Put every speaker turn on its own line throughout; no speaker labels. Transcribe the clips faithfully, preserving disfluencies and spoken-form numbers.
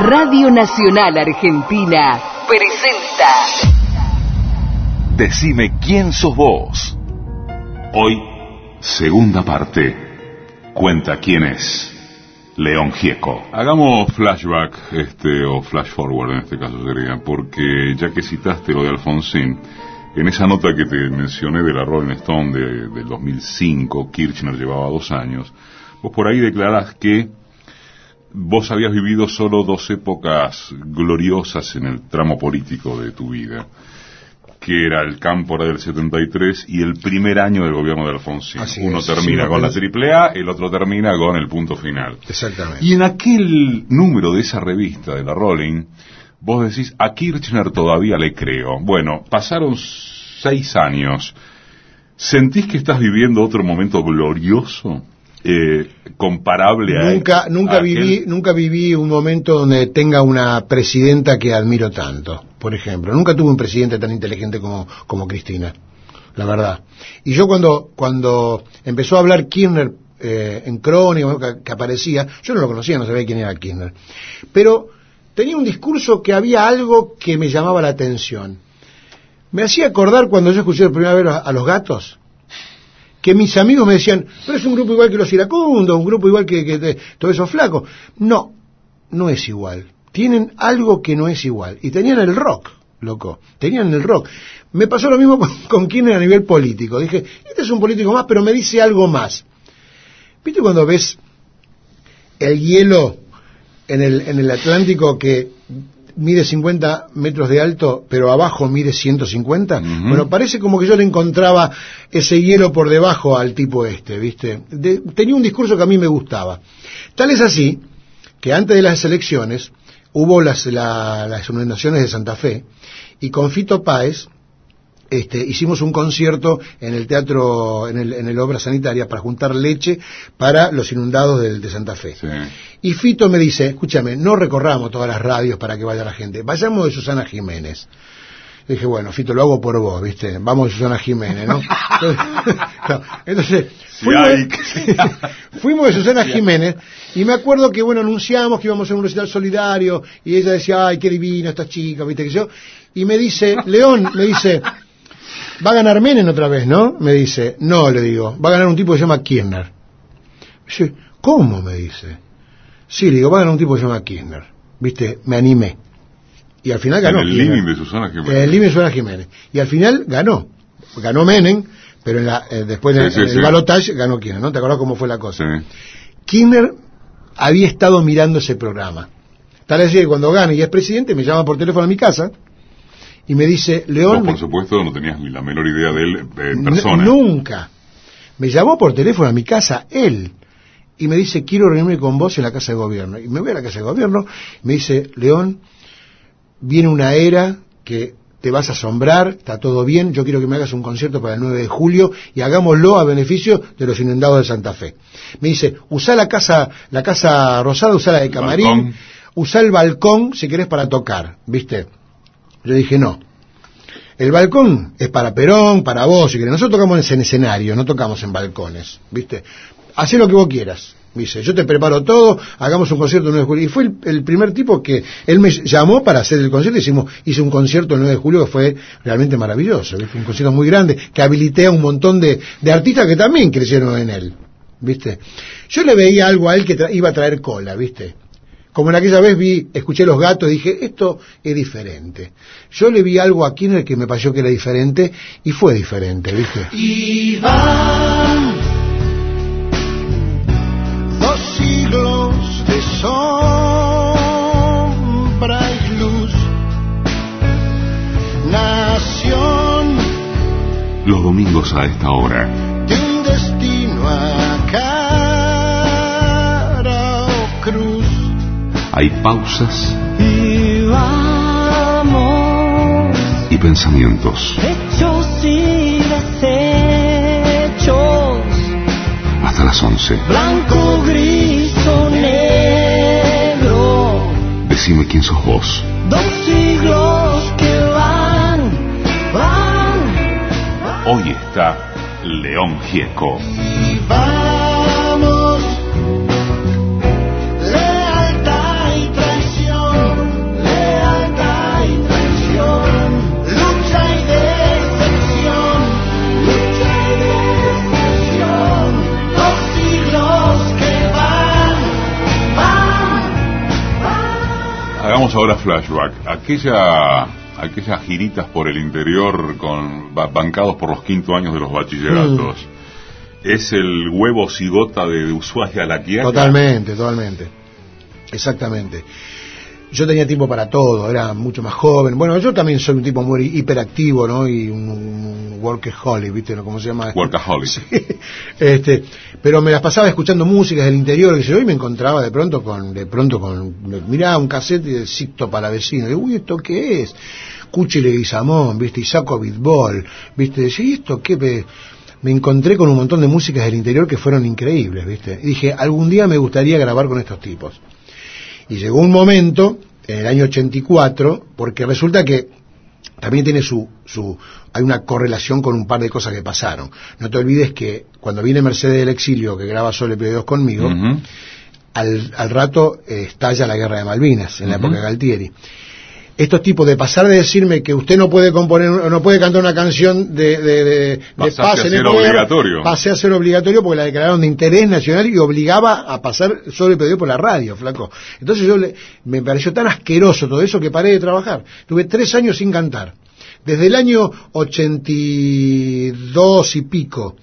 Radio Nacional Argentina presenta
Decime quién sos vos. Hoy, segunda parte. Cuenta quién es León Gieco. Hagamos flashback, este, o flash forward en este caso sería, porque ya que citaste lo de Alfonsín, en esa nota que te mencioné de la Rolling Stone de, del dos mil cinco, Kirchner llevaba dos años, vos por ahí declarás que vos habías vivido solo dos épocas gloriosas en el tramo político de tu vida, que era el Cámpora del setenta y tres y el primer año del gobierno de Alfonsín.
Así
Uno
es,
termina
sí,
con la
es.
triple A, el otro termina con el punto final.
Exactamente.
Y en aquel número de esa revista, de la Rolling, vos decís, a Kirchner todavía le creo. Bueno, pasaron seis años. ¿Sentís que estás viviendo otro momento glorioso? Eh, comparable a
Nunca, nunca
a
viví,
aquel...
nunca viví un momento donde tenga una presidenta que admiro tanto, por ejemplo. Nunca tuve un presidente tan inteligente como, como Cristina, la verdad. Y yo cuando, cuando empezó a hablar Kirchner eh, en Crónica, que, que aparecía, yo no lo conocía, no sabía quién era Kirchner. Pero tenía un discurso que había algo que me llamaba la atención. Me hacía acordar cuando yo escuché por primera vez a, a Los Gatos, que mis amigos me decían, pero es un grupo igual que los iracundos, un grupo igual que, que, que todos esos flacos. No, no es igual. Tienen algo que no es igual. Y tenían el rock, loco. Tenían el rock. Me pasó lo mismo con, con Kirchner a nivel político. Dije, este es un político más, pero me dice algo más. ¿Viste cuando ves el hielo en el, en el Atlántico que mide cincuenta metros de alto, pero abajo mide ciento cincuenta? Uh-huh. Bueno, parece como que yo le encontraba ese hielo por debajo al tipo este, ¿viste? De, tenía un discurso que a mí me gustaba. Tal es así, que antes de las elecciones, hubo las, la, las inundaciones de Santa Fe, y con Fito Páez, este, hicimos un concierto en el teatro, en el, en el Obra Sanitaria, para juntar leche para los inundados del, de Santa Fe.
Sí.
Y Fito me dice, escúchame, no recorramos todas las radios para que vaya la gente, vayamos de Susana Jiménez. Le dije, bueno, Fito, lo hago por vos, ¿viste? Vamos de Susana Jiménez, ¿no? Entonces, no, entonces fuimos, de, fuimos de Susana Jiménez, y me acuerdo que, bueno, anunciamos que íbamos a hacer un recital solidario, y ella decía, ay, qué divina esta chica, ¿viste? Que yo, y me dice, León, me dice, va a ganar Menem otra vez, ¿no? Me dice, no, le digo, va a ganar un tipo que se llama Kirchner. Dice, ¿cómo? Me dice. Sí, le digo, va a ganar un tipo que se llama Kirchner. ¿Viste? Me animé. Y al final ganó.
En el living de Susana Jiménez.
En el living de Susana Jiménez. Y al final ganó. Ganó Menem, pero en la, eh, después de, sí, sí, en el sí. balotaje ganó Kirchner, ¿no? ¿Te acordás cómo fue la cosa? Sí. Kirchner había estado mirando ese programa. Tal vez que cuando gane y es presidente, me llama por teléfono a mi casa y me dice, León...
Vos, por supuesto, no tenías ni la menor idea de él en persona.
Nunca. Me llamó por teléfono a mi casa, él, y me dice, quiero reunirme con vos en la Casa de Gobierno. Y me voy a la Casa de Gobierno, y me dice, León, viene una era que te vas a asombrar, está todo bien, yo quiero que me hagas un concierto para el nueve de julio y hagámoslo a beneficio de los inundados de Santa Fe. Me dice, usá la casa, la casa rosada, usá la de camarín, balcón. Usá el balcón si querés para tocar, ¿viste? Yo dije, no. El balcón es para Perón, para vos, si querés. Nosotros tocamos en escenario, no tocamos en balcones, ¿viste? Hacé lo que vos quieras, dice. Yo te preparo todo, hagamos un concierto el nueve de julio. Y fue el, el primer tipo que él me llamó para hacer el concierto. Hicimos, hice un concierto el nueve de julio que fue realmente maravilloso. ¿Viste? Un concierto muy grande que habilité a un montón de, de artistas que también crecieron en él, ¿viste? Yo le veía algo a él que tra- iba a traer cola, ¿viste? Como en aquella vez vi, escuché Los Gatos y dije, esto es diferente. Yo le vi algo a Kirchner que me pareció que era diferente y fue diferente, ¿viste?
Y van dos siglos de sombra y luz, nación.
Los domingos a esta hora.
De un destino a cara o cruz.
Hay pausas
y vamos
y pensamientos
hechos y deshechos
hasta las once.
Blanco, gris o negro.
Decime quién sos vos.
Dos siglos que van, van, van.
Hoy está León Gieco.
Y vamos. Lealtad y traición.
ahora flashback. Aquella, aquellas giritas por el interior con bancados por los quinto años de los bachilleratos. Mm. ¿Es el huevo cigota de, de Ushuaia a La Quiaca?
Totalmente, totalmente. Exactamente. Yo tenía tiempo para todo, era mucho más joven. Bueno, yo también soy un tipo muy hiperactivo, ¿no? Y un, un workaholic, ¿viste? ¿Cómo se llama?
Workaholic.
Sí. Este, pero me las pasaba escuchando músicas del interior, que yo, y me encontraba de pronto con, de pronto con, mirá, un cassette de Sixto Palavecino. Y digo, uy, ¿esto qué es? Cuchi Leguizamón, ¿viste? Isaco Bitbol, ¿viste? ¿Y esto qué? Me, me encontré con un montón de músicas del interior que fueron increíbles, ¿viste? Y dije, algún día me gustaría grabar con estos tipos. Y llegó un momento, en el año ochenta y cuatro, porque resulta que también tiene su, su, hay una correlación con un par de cosas que pasaron. No te olvides que cuando viene Mercedes del Exilio, que graba Sole P dos conmigo, uh-huh. al, al rato eh, estalla la Guerra de Malvinas, en uh-huh. la época de Galtieri. Estos tipos de pasar de decirme que usted no puede componer, no puede cantar una canción de, de, de, de paz
en el poder, obligatorio.
Pasé a ser obligatorio porque la declararon de interés nacional y obligaba a pasar sobre el pedido por la radio, flaco. Entonces yo le, me pareció tan asqueroso todo eso que paré de trabajar. Tuve tres años sin cantar. Desde el año ochenta y dos y pico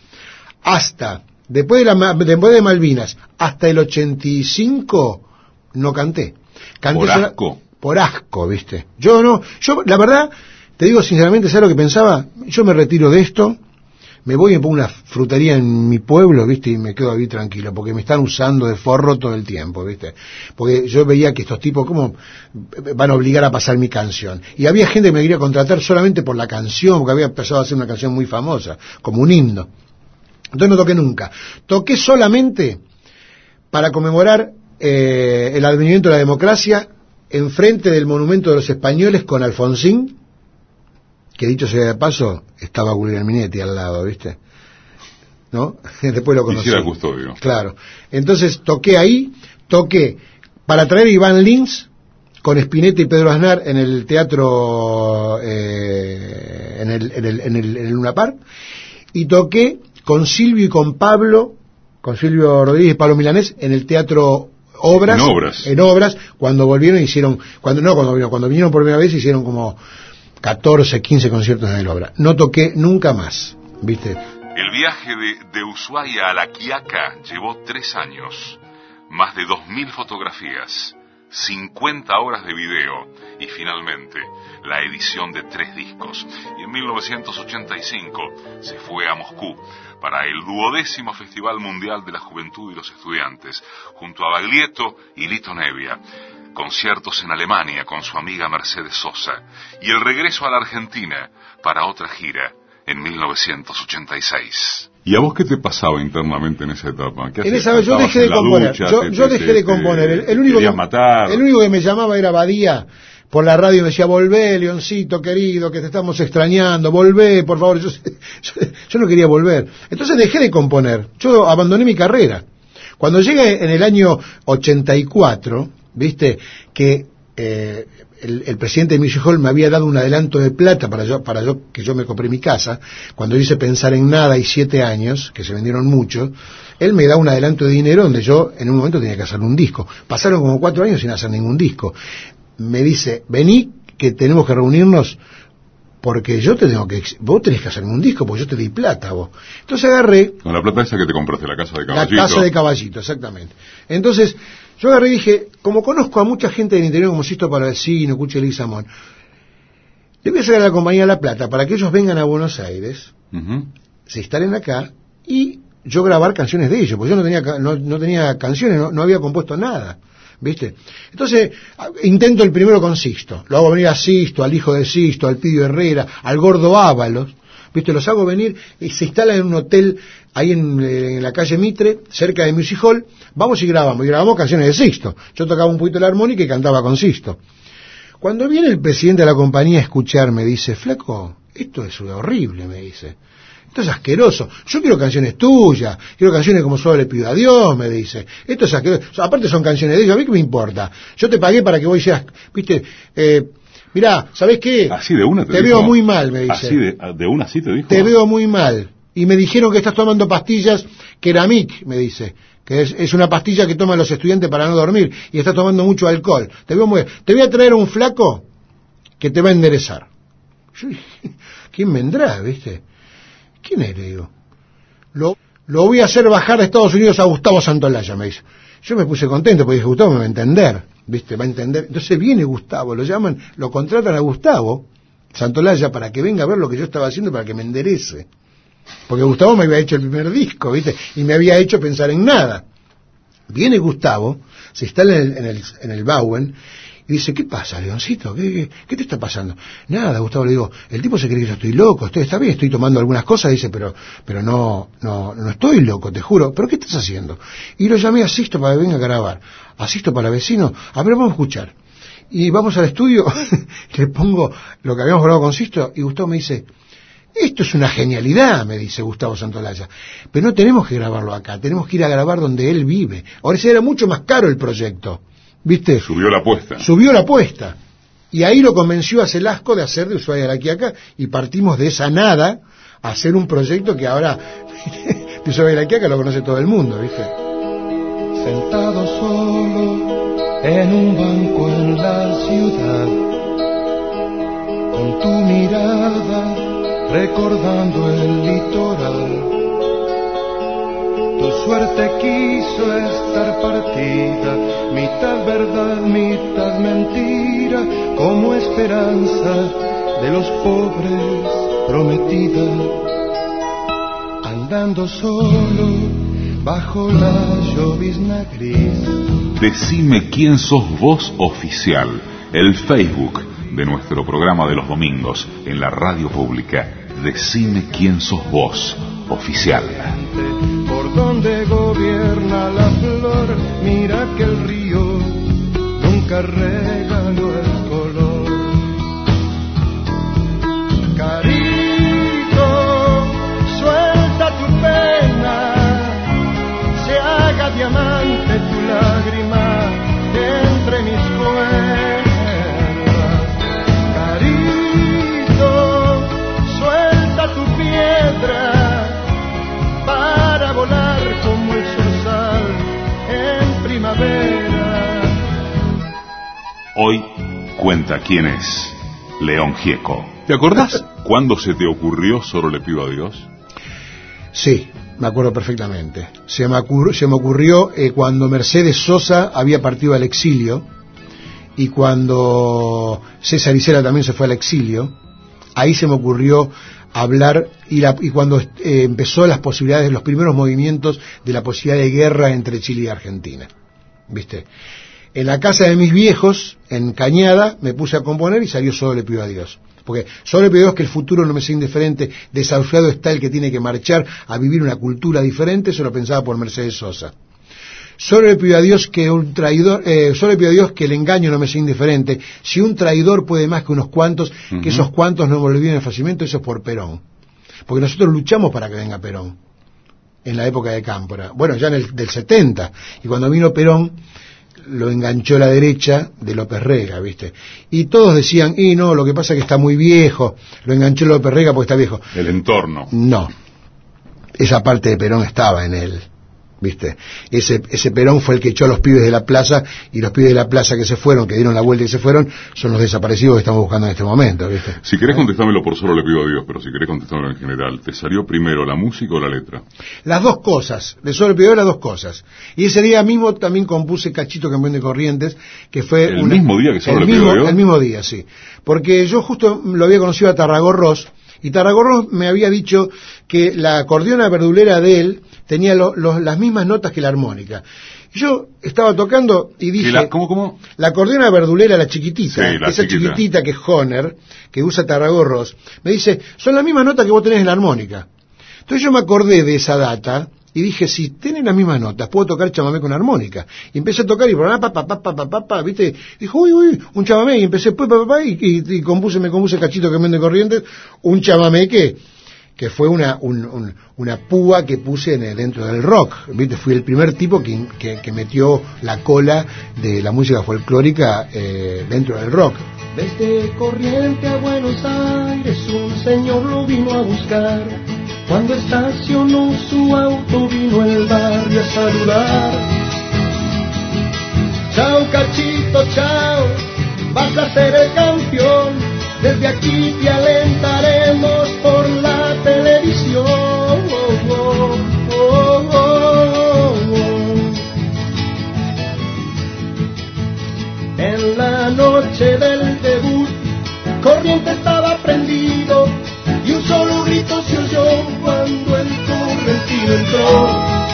hasta, después de, la, después de Malvinas, hasta el ochenta y cinco no canté. Canté
por asco.
Por asco, ¿viste? Yo no, yo la verdad, te digo sinceramente, ¿sabes lo que pensaba? Yo me retiro de esto, me voy y me pongo una frutería en mi pueblo, ¿viste? Y me quedo ahí tranquilo, porque me están usando de forro todo el tiempo, ¿viste? Porque yo veía que estos tipos, ¿cómo van a obligar a pasar mi canción? Y había gente que me quería contratar solamente por la canción, porque había empezado a hacer una canción muy famosa, como un himno. Entonces no toqué nunca. Toqué solamente para conmemorar eh, el advenimiento de la democracia enfrente del monumento de los españoles con Alfonsín, que dicho sea de paso, estaba Guglielminetti al lado, ¿viste? ¿No? Después lo conocí.
Quisiera custodio.
Claro. Entonces toqué ahí, toqué para traer a Iván Lins con Spinetta y Pedro Aznar en el teatro, eh, en el, en el, en el, en el Luna Park, y toqué con Silvio y con Pablo, con Silvio Rodríguez y Pablo Milanés en el teatro Obras,
en obras,
en obras, cuando volvieron hicieron, cuando no, cuando vinieron, cuando vinieron por primera vez hicieron como catorce, quince conciertos en el Obra. No toqué nunca más, ¿viste?
El viaje de, de Ushuaia a La Quiaca llevó tres años, más de dos mil fotografías, cincuenta horas de video y finalmente la edición de tres discos. Y en mil novecientos ochenta y cinco se fue a Moscú para el duodécimo Festival Mundial de la Juventud y los Estudiantes, junto a Baglietto y Lito Nebbia, conciertos en Alemania con su amiga Mercedes Sosa, y el regreso a la Argentina para otra gira en mil novecientos ochenta y seis. ¿Y a vos qué te pasaba internamente en esa etapa? ¿Qué
en esa vez yo dejé de componer,
ducha,
yo,
te,
yo
te,
dejé
te,
de componer, el, el, único que,
matar.
el único que me llamaba era Badía, por la radio me decía, volvé, Leoncito querido, que te estamos extrañando, volvé, por favor. Yo, yo, yo no quería volver. Entonces dejé de componer, yo abandoné mi carrera. Cuando llegué en el año ochenta y cuatro, viste, que eh, el, el presidente de Music Hall me había dado un adelanto de plata para yo, para yo que yo me compré mi casa, cuando hice Pensar en Nada y siete años, que se vendieron mucho, él me da un adelanto de dinero donde yo en un momento tenía que hacer un disco. Pasaron como cuatro años sin hacer ningún disco. Me dice, vení que tenemos que reunirnos porque yo te tengo que, vos tenés que hacerme un disco porque yo te di plata vos. Entonces agarré...
Con la plata esa que te compraste, la casa de Caballito.
La casa de Caballito, exactamente. Entonces yo agarré y dije, como conozco a mucha gente del interior como Sixto Palavecino, Cuchi Leguizamón, le voy a hacer a la compañía La Plata para que ellos vengan a Buenos Aires, uh-huh. se instalen acá y yo grabar canciones de ellos, porque yo no tenía, no, no tenía canciones, no, no había compuesto nada. ¿Viste? Entonces, intento el primero con Sixto. Lo hago venir a Sixto, al hijo de Sixto, al Pidio Herrera, al Gordo Ábalos. ¿Viste? Los hago venir y se instalan en un hotel ahí en, en la calle Mitre, cerca de Music Hall. Vamos y grabamos. Y grabamos canciones de Sixto. Yo tocaba un poquito la armónica y cantaba con Sixto. Cuando viene el presidente de la compañía a escuchar, me dice, flaco, esto es horrible, me dice. Esto es asqueroso. Yo quiero canciones tuyas, quiero canciones como Solo le pido a Dios, me dice. Esto es asqueroso. O sea, aparte son canciones de ellos, a mí qué me importa. Yo te pagué para que vos seas, viste, eh, mirá, ¿sabés qué?
Así de una te,
te
dijo,
veo muy mal, me dice.
Así de, de una sí te dijo.
Te veo muy mal. y me dijeron que estás tomando pastillas Keramic, me dice, que es, es una pastilla que toman los estudiantes para no dormir, y estás tomando mucho alcohol. Te veo muy... Te voy a traer un flaco que te va a enderezar. Yo dije, ¿quién vendrá, viste? ¿Quién es? Le digo. Lo, lo voy a hacer bajar de Estados Unidos a Gustavo Santolaya, me dice. Yo me puse contento porque dije, Gustavo me va a entender, viste, va a entender. Entonces viene Gustavo, lo llaman, lo contratan a Gustavo Santolaya para que venga a ver lo que yo estaba haciendo, para que me enderece. Porque Gustavo me había hecho el primer disco, viste, y me había hecho pensar en nada. Viene Gustavo, se instala en el, en el, en el Bauen, y dice, ¿qué pasa, Leoncito? ¿Qué, qué, ¿Qué te está pasando? Nada, Gustavo, le digo, el tipo se cree que yo estoy loco, estoy, está bien, estoy tomando algunas cosas, dice, pero pero no no no estoy loco, te juro. ¿Pero qué estás haciendo? Y lo llamé a Sisto para que venga a grabar. A Sisto para vecino, a ver, vamos a escuchar. Y vamos al estudio, le pongo lo que habíamos grabado con Sisto, y Gustavo me dice, esto es una genialidad, me dice Gustavo Santolaya, pero no tenemos que grabarlo acá, tenemos que ir a grabar donde él vive. Ahora sí era mucho más caro el proyecto. ¿Viste?
Subió la apuesta.
Subió la apuesta. Y ahí lo convenció a Celasco de hacer de Ushuaia a la Quiaca, y partimos de esa nada a hacer un proyecto que ahora de Ushuaia a la Quiaca lo conoce todo el mundo, ¿viste?
Sentado solo en un banco en la ciudad, con tu mirada recordando el litoral. Tu suerte quiso estar partida, mitad verdad, mitad mentira, como esperanza de los pobres prometida. Andando solo bajo la llovizna gris.
Decime quién sos vos oficial, el Facebook de nuestro programa de los domingos en la radio pública. Decime quién sos vos oficial.
Por donde gobierna la flor, mira que el río nunca regaló el color. Carito, suelta tu pena, se haga diamante tu lágrima entre mis cuerdas. Carito, suelta tu piedra para volar como el zorzal en primavera.
Hoy cuenta quién es León Gieco. ¿Te acordás cuándo se te ocurrió Solo le pido a Dios?
Sí, me acuerdo perfectamente. Se me ocurrió, se me ocurrió eh, cuando Mercedes Sosa había partido al exilio, y cuando César Isela también se fue al exilio. Ahí se me ocurrió hablar, y, la, y cuando eh, empezó las posibilidades, los primeros movimientos de la posibilidad de guerra entre Chile y Argentina, ¿viste? En la casa de mis viejos, en Cañada, me puse a componer y salió Solo le pido a Dios. Porque solo le pido a Dios que el futuro no me sea indiferente, desahuciado está el que tiene que marchar a vivir una cultura diferente, eso lo pensaba por Mercedes Sosa. Solo le pido a Dios que un traidor, eh, solo le pido a Dios que el engaño no me sea indiferente. Si un traidor puede más que unos cuantos, uh-huh. que esos cuantos no me olviden el fallecimiento, eso es por Perón. Porque nosotros luchamos para que venga Perón, en la época de Cámpora. Bueno, ya en el del setenta, y cuando vino Perón, lo enganchó la derecha de López Rega, ¿viste? Y todos decían, y no, lo que pasa es que está muy viejo, lo enganchó López Rega porque está viejo.
El entorno.
No, esa parte de Perón estaba en él, ¿viste? Ese, ese Perón fue el que echó a los pibes de la plaza, y los pibes de la plaza que se fueron, que dieron la vuelta y se fueron, son los desaparecidos que estamos buscando en este momento, ¿viste?
Si querés contestármelo por Solo le pido a Dios, pero si querés contestármelo en general, ¿te salió primero la música o la letra?
Las dos cosas, de Solo le pido a Dios las dos cosas. Y ese día mismo también compuse Cachito Campeón de Corrientes, que fue...
¿El
una,
mismo día que Solo
el
le pido
mismo,
a Dios?
El mismo día, sí. Porque yo justo lo había conocido a Tarragorros, y Tarragorros me había dicho que la acordeona verdulera de él tenía lo, lo, las mismas notas que la armónica. Yo estaba tocando y dije...
La, ¿Cómo, cómo?
La acordeona verdulera, la chiquitita,
sí, la
esa
chiquita.
chiquitita que es Honer, que usa Tarragorros, me dice, son las mismas notas que vos tenés en la armónica. Entonces yo me acordé de esa data y dije, si tienen las mismas notas, puedo tocar chamamé con armónica. Y empecé a tocar y pa pa pa pa pa pa, ¿viste? Dijo, uy, uy, un chamamé, y empecé pa pa pa y, y, y compuse, me compuse Cachito Campeón de Corrientes, un chamamé que que fue una un, un, una púa que puse en el, dentro del rock, ¿viste? Fui el primer tipo que, que, que metió la cola de la música folclórica eh, dentro del rock.
Desde Corriente a Buenos Aires un señor lo vino a buscar, Cuando estacionó su auto vino el barrio a saludar. Chao Cachito, chao, vas a ser el campeón. Desde aquí te alentaremos por la televisión. Oh, oh, oh, oh, oh. En la noche del debut, Corriente estaba prendido y un solo grito se oyó cuando el correntino entró.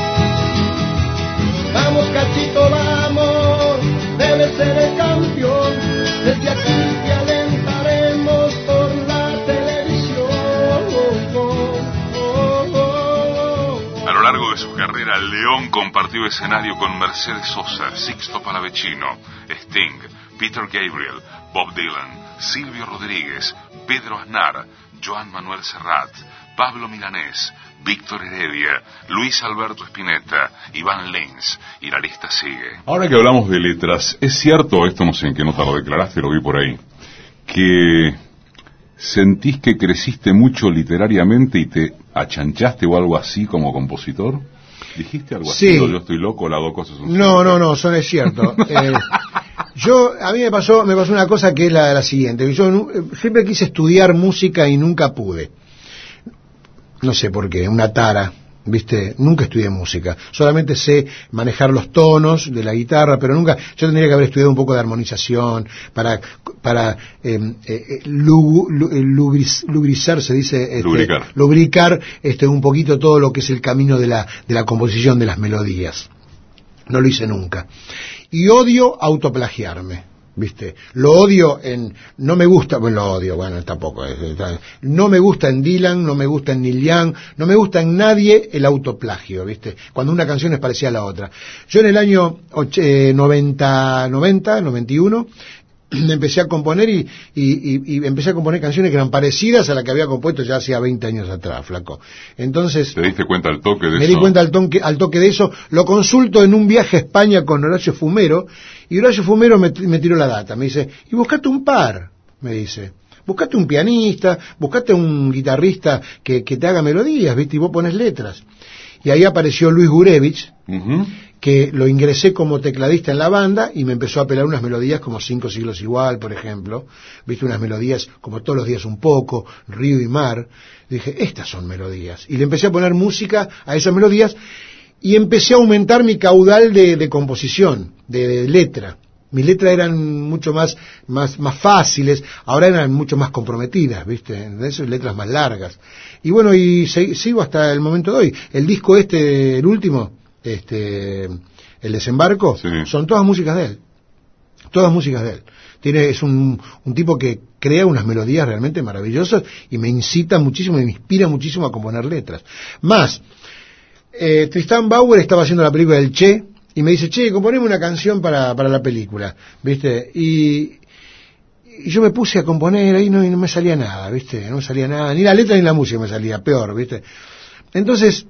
Vamos Cachito, vamos, debe ser el campeón. Desde aquí te alentaremos por la televisión. Oh, oh, oh, oh.
A lo largo de su carrera, León compartió escenario con Mercedes Sosa, Sixto Palavecino, Sting, Peter Gabriel, Bob Dylan, Silvio Rodríguez, Pedro Aznar, Joan Manuel Serrat, Pablo Milanés, Víctor Heredia, Luis Alberto Spinetta, Iván Lins, y la lista sigue. Ahora que hablamos de letras, ¿es cierto, esto no sé en qué nota lo declaraste, lo vi por ahí, que sentís que creciste mucho literariamente y te achanchaste o algo así como compositor? ¿Dijiste algo así?
Sí.
¿O yo estoy loco, las dos cosas son
No, no, no, eso no es cierto. eh, yo, a mí me pasó, me pasó una cosa que es la, la siguiente. Yo nu, siempre quise estudiar música y nunca pude. No sé por qué, una tara, ¿viste? Nunca estudié música. Solamente sé manejar los tonos de la guitarra, pero nunca... Yo tendría que haber estudiado un poco de armonización para para eh, eh, lu, lu, lubris, lubrizar, se dice... Este,
lubricar.
Lubricar este, un poquito todo lo que es el camino de la, de la composición de las melodías. No lo hice nunca. Y odio autoplagiarme, ¿viste? Lo odio en... No me gusta... Bueno, lo odio, bueno, tampoco. No me gusta en Dylan, no me gusta en Neil Young, no me gusta en nadie el autoplagio, ¿viste? Cuando una canción es parecida a la otra. Yo en el año eh, noventa, noventa, noventa y uno... empecé a componer y, y, y, y empecé a componer canciones que eran parecidas a las que había compuesto ya hacía veinte años atrás, flaco. Entonces...
¿Te diste cuenta al toque de
me
eso?
Me di cuenta al toque, al toque de eso. Lo consulto en un viaje a España con Horacio Fumero, y Horacio Fumero me, me tiró la data. Me dice, y buscate un par, me dice. Buscate un pianista, buscate un guitarrista que, que te haga melodías, ¿viste? Y vos pones letras. Y ahí apareció Luis Gurevich, uh-huh. que lo ingresé como tecladista en la banda y me empezó a pelar unas melodías como Cinco siglos igual, por ejemplo, viste, unas melodías como Todos los días un poco, Río y mar. Dije, estas son melodías. Y le empecé a poner música a esas melodías y empecé a aumentar mi caudal de, de composición, de, de letra. Mis letras eran mucho más, más, más fáciles, ahora eran mucho más comprometidas, ¿viste? De esas letras más largas. Y bueno, y se, sigo hasta el momento de hoy. El disco este, el último, este, El Desembarco, sí. son todas músicas de él. Todas músicas de él. Tiene, es un, un tipo que crea unas melodías realmente maravillosas y me incita muchísimo, me inspira muchísimo a componer letras. Más, eh, Tristan Bauer estaba haciendo la película del Che, y me dice, che, componeme una canción para, para la película, ¿viste? Y, y yo me puse a componer ahí no, y no me salía nada, ¿viste? No me salía nada, ni la letra ni la música me salía, peor, ¿viste? Entonces,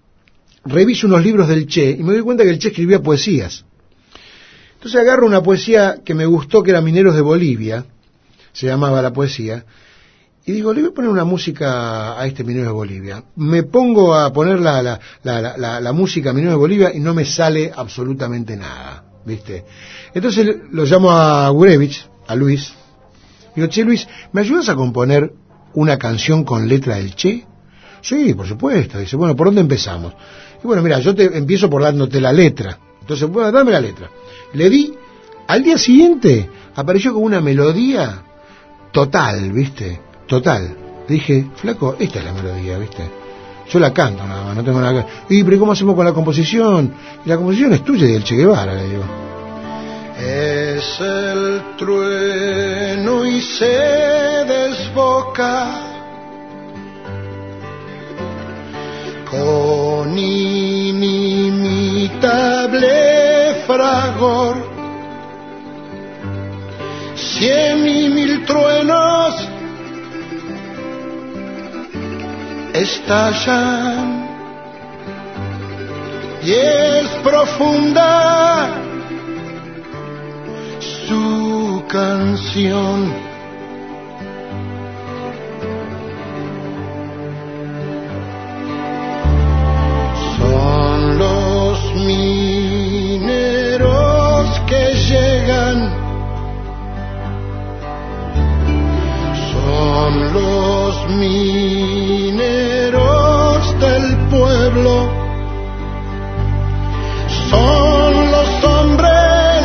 reviso unos libros del Che y me doy cuenta que el Che escribía poesías. Entonces agarro una poesía que me gustó, que era Mineros de Bolivia, se llamaba la poesía, y digo, le voy a poner una música a este Minero de Bolivia. Me pongo a poner la, la, la, la, la, la música a Minero de Bolivia y no me sale absolutamente nada, ¿viste? Entonces lo llamo a Gurevich, a Luis. Digo, che, Luis, ¿me ayudas a componer una canción con letra del Che? Sí, por supuesto. Dice, bueno, ¿por dónde empezamos? Y bueno, mira, yo te empiezo por dándote la letra. Entonces, bueno, dame la letra. Le di, al día siguiente apareció como una melodía total, ¿viste? Total. Le dije, flaco, esta es la melodía, ¿viste? Yo la canto nada más, no tengo nada que... Y, pero ¿cómo hacemos con la composición? Y la composición es tuya y del Che Guevara, le digo.
Es el trueno y se desboca con inimitable fragor. Cien y mil truenos estallan y es profunda su canción. los mineros del pueblo son los hombres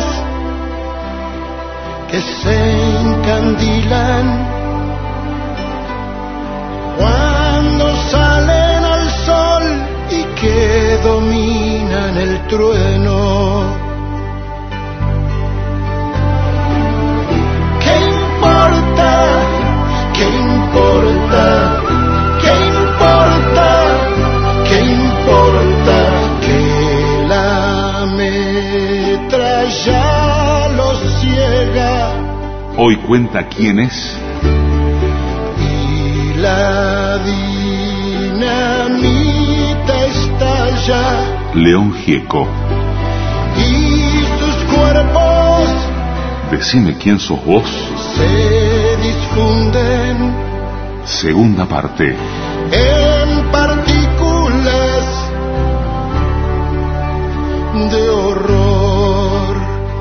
que se encandilan cuando salen al sol y que dominan el trueno. ¿Qué importa? ¿Qué importa? ¿Qué importa? ¿Qué importa? Que la metralla los ciega.
Hoy cuenta quién es.
Y la dinamita estalla.
León Gieco.
Y sus cuerpos.
Decime quién sos vos.
Se difunden.
Segunda parte.
En partículas de horror.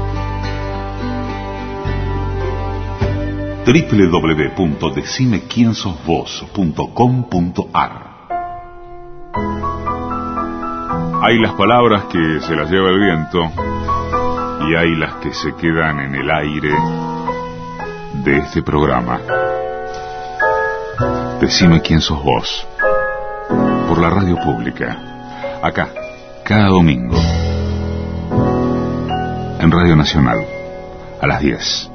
doble u doble u doble u punto decime quién sos vos punto com punto a r. Hay las palabras que se las lleva el viento y hay las que se quedan en el aire de este programa. Decime quién sos vos, por la radio pública, acá, cada domingo, en Radio Nacional, a las diez.